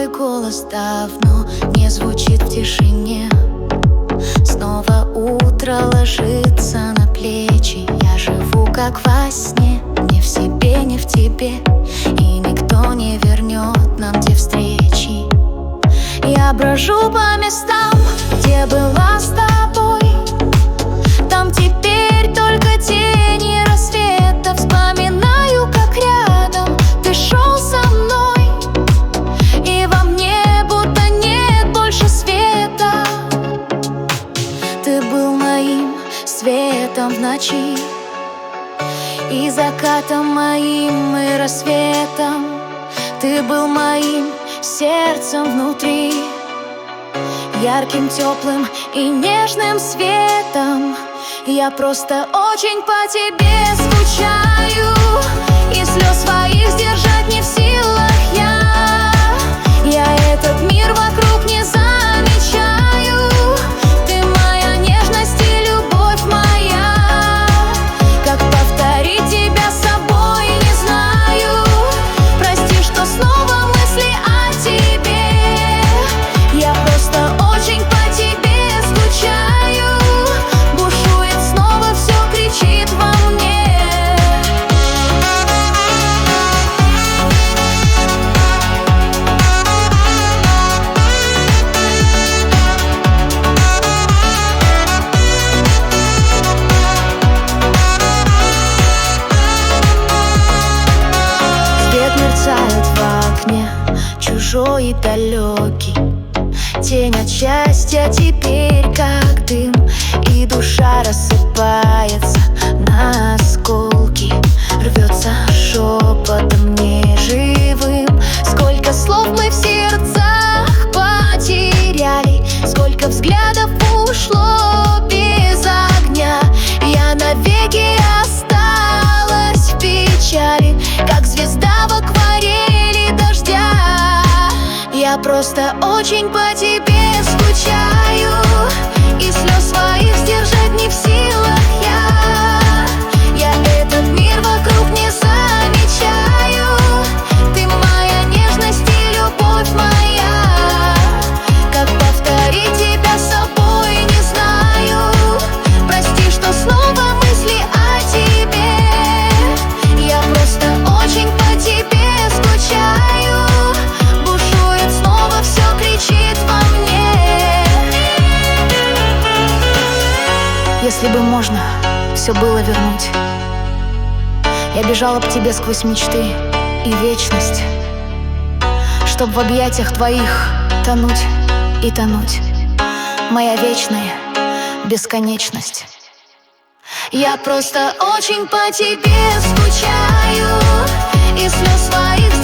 голос давно не звучит в тишине. Снова утро ложится на плечи. Я живу как во сне, не в себе, не в тебе. И никто не вернет нам те встречи. Я брожу по местам, где была с тобой. Там теперь только тени рассвета. Вспоминаю, как рядом ты шел со мной, и во мне будто нет больше света. Ты был моим светом в ночи, и закатом моим, и рассветом. Ты был моим сердцем внутри, ярким, теплым и нежным светом. Я просто очень по тебе скучаю, и слез своих сдержать не в силах я этот мир вокруг не замечаю. Ты моя нежность и любовь моя. Как повторить тебя с собой, не знаю. Прости, что снова мысли о тебе. Я просто очень по тебе скучаю. Бушует снова, все кричит во мне. Свет мерцает в окне, чужой и далекий. Тень от счастья теперь как дым, и душа рассыпается на осколки. Рвется шепотом неживым. Сколько слов мы в сердцах потеряли, сколько взглядов ушло без огня. Я навеки осталась в печали, как звезда в акварели дождя. Я просто очень по тебе скучаю, и слез своих сдержать не в силах я этот мир вокруг не замечаю. Ты моя нежность и любовь моя. Как повторить тебя с собой, не знаю. Прости, что снова мысли о тебе. Я просто очень по тебе скучаю. Бушует снова, все кричит во мне. Если бы можно все было вернуть, я бежала к тебе сквозь мечты и вечность, чтоб в объятиях твоих тонуть и тонуть. Моя вечная бесконечность. Я просто очень по тебе скучаю, и слез своих